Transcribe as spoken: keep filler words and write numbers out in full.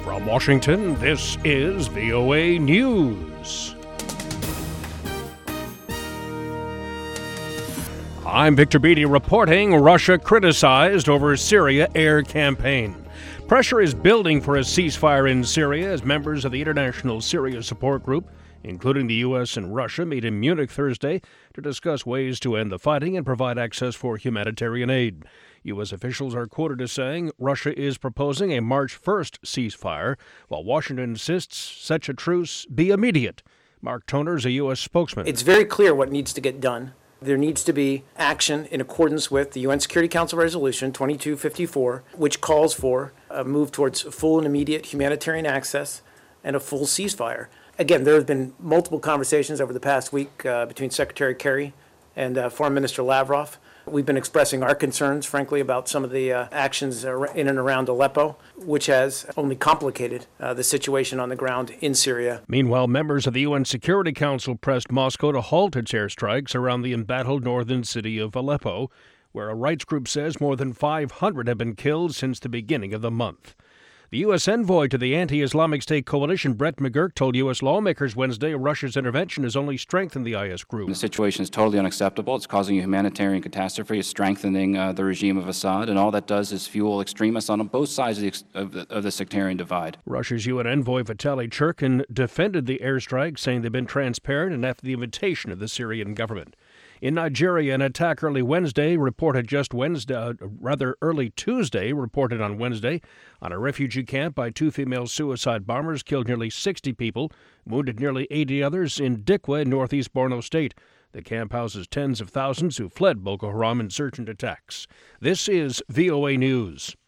From Washington, this is V O A News. I'm Victor Beatty reporting Russia criticized over Syria air campaign. Pressure is building for a ceasefire in Syria as members of the International Syria Support Group, including the U S and Russia, meet in Munich Thursday to discuss ways to end the fighting and provide access for humanitarian aid. U S officials are quoted as saying Russia is proposing a March first ceasefire, while Washington insists such a truce be immediate. Mark Toner is a U S spokesman. It's very clear what needs to get done. There needs to be action in accordance with the U N Security Council Resolution twenty-two fifty-four, which calls for a move towards full and immediate humanitarian access and a full ceasefire. Again, there have been multiple conversations over the past week uh, between Secretary Kerry and uh, Foreign Minister Lavrov. We've been expressing our concerns, frankly, about some of the uh, actions in and around Aleppo, which has only complicated uh, the situation on the ground in Syria. Meanwhile, members of the U N Security Council pressed Moscow to halt its airstrikes around the embattled northern city of Aleppo, where a rights group says more than five hundred have been killed since the beginning of the month. The U S envoy to the anti-Islamic State coalition, Brett McGurk, told U S lawmakers Wednesday Russia's intervention has only strengthened the I S group. The situation is totally unacceptable. It's causing a humanitarian catastrophe. It's strengthening uh, the regime of Assad, and all that does is fuel extremists on both sides of the, of the, of the sectarian divide. Russia's U N envoy Vitaly Churkin defended the airstrike, saying they've been transparent and after the invitation of the Syrian government. In Nigeria, an attack early Wednesday reported just Wednesday, uh, rather early Tuesday, reported on Wednesday, on a refugee camp by two female suicide bombers killed nearly sixty people, wounded nearly eighty others in Dikwa in northeast Borno State. The camp houses tens of thousands who fled Boko Haram insurgent attacks. This is V O A News.